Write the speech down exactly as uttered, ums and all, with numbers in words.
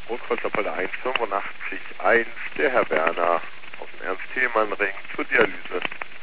Rotkreuztabelle eins fünfundachtzig eins, der Herr Werner aus dem Ernst-Thälmann-Ring zur Dialyse.